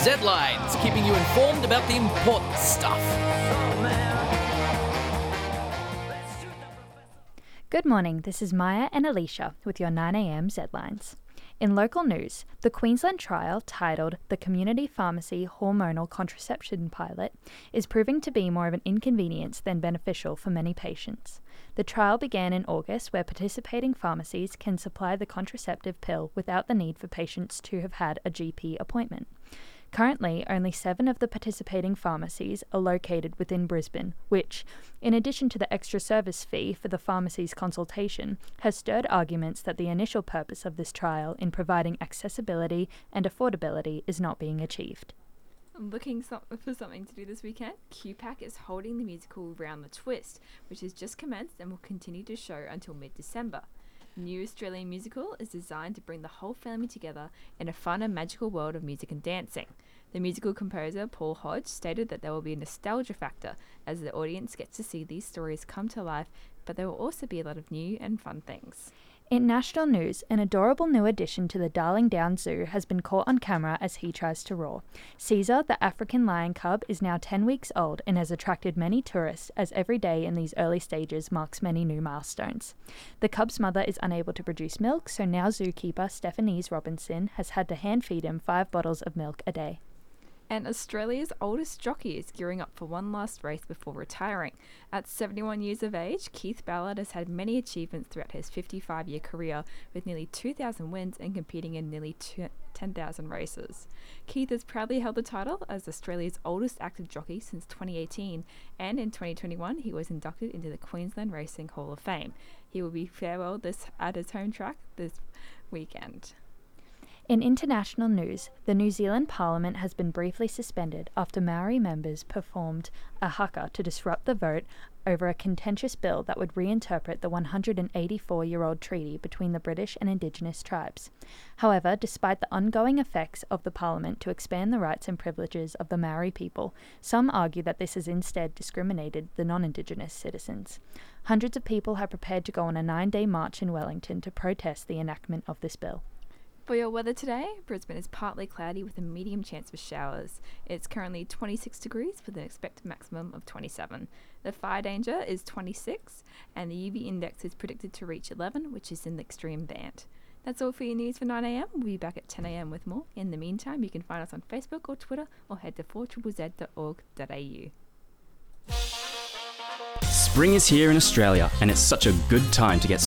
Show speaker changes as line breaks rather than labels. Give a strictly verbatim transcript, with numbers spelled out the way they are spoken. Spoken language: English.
Z-Lines, keeping you informed about the important stuff.
Good morning, this is Maya and Alicia with your nine a m Z-Lines. In local news, the Queensland trial, titled the Community Pharmacy Hormonal Contraception Pilot, is proving to be more of an inconvenience than beneficial for many patients. The trial began in August, where participating pharmacies can supply the contraceptive pill without the need for patients to have had a G P appointment. Currently, only seven of the participating pharmacies are located within Brisbane, which, in addition to the extra service fee for the pharmacy's consultation, has stirred arguments that the initial purpose of this trial in providing accessibility and affordability is not being achieved.
Looking so- for something to do this weekend, Q PAC is holding the musical Round the Twist, which has just commenced and will continue to show until mid-December. The new Australian musical is designed to bring the whole family together in a fun and magical world of music and dancing. The musical composer Paul Hodge stated that there will be a nostalgia factor as the audience gets to see these stories come to life, but there will also be a lot of new and fun things.
In national news, an adorable new addition to the Darling Downs Zoo has been caught on camera as he tries to roar. Caesar, the African lion cub, is now ten weeks old and has attracted many tourists, as every day in these early stages marks many new milestones. The cub's mother is unable to produce milk, so now zookeeper Stephanese Robinson has had to hand feed him five bottles of milk a day.
And Australia's oldest jockey is gearing up for one last race before retiring. At seventy-one years of age, Keith Ballard has had many achievements throughout his fifty-five-year career, with nearly two thousand wins and competing in nearly ten thousand races. Keith has proudly held the title as Australia's oldest active jockey since twenty eighteen, and in twenty twenty-one he was inducted into the Queensland Racing Hall of Fame. He will be farewelled this at his home track this weekend.
In international news, the New Zealand Parliament has been briefly suspended after Maori members performed a haka to disrupt the vote over a contentious bill that would reinterpret the one hundred eighty-four-year-old treaty between the British and Indigenous tribes. However, despite the ongoing effects of the Parliament to expand the rights and privileges of the Maori people, some argue that this has instead discriminated the non-Indigenous citizens. Hundreds of people have prepared to go on a nine-day march in Wellington to protest the enactment of this bill.
For your weather today, Brisbane is partly cloudy with a medium chance for showers. It's currently twenty-six degrees with an expected maximum of twenty-seven. The fire danger is twenty-six and the U V index is predicted to reach eleven, which is in the extreme band. That's all for your news for nine a m. We'll be back at ten a m with more. In the meantime, you can find us on Facebook or Twitter or head to four z z z dot org dot a u.
Spring is here in Australia, and it's such a good time to get